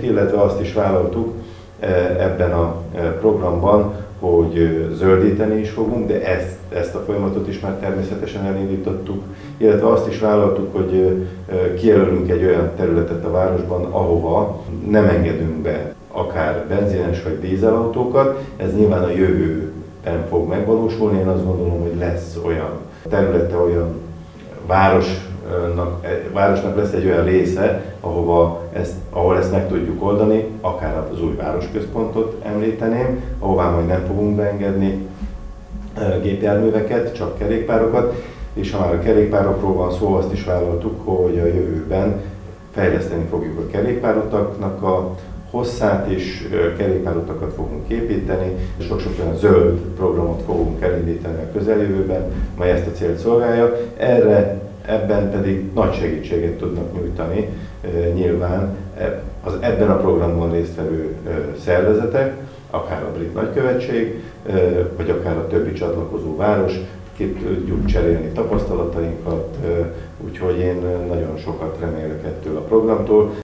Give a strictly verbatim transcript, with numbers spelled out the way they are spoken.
ki, illetve azt is vállaltuk ebben a programban, hogy zöldíteni is fogunk, de ezt, ezt a folyamatot is már természetesen elindítottuk, illetve azt is vállaltuk, hogy kijelölünk egy olyan területet a városban, ahova nem engedünk be akár benzines vagy dízelautókat. Ez nyilván a jövőben fog megvalósulni. Én azt gondolom, hogy lesz olyan területe, olyan városnak, városnak lesz egy olyan része, ahova ezt, ahol ezt meg tudjuk oldani, akár az új városközpontot említeném, ahová majd nem fogunk beengedni gépjárműveket, csak kerékpárokat, és ha már a kerékpárokról van szó, azt is vállaltuk, hogy a jövőben fejleszteni fogjuk a kerékpárutaknak a hosszát, és kerékpárutakat fogunk építeni, és sok-sok olyan zöld programot fogunk elindítani a közeljövőben, mely ezt a célt szolgálja. Erre, ebben pedig nagy segítséget tudnak nyújtani nyilván az ebben a programban résztvevő szervezetek, akár a Brit Nagykövetség, vagy akár a többi csatlakozó város, ki tudjuk cserélni tapasztalatainkat, úgyhogy én nagyon sokat remélek ettől a programtól.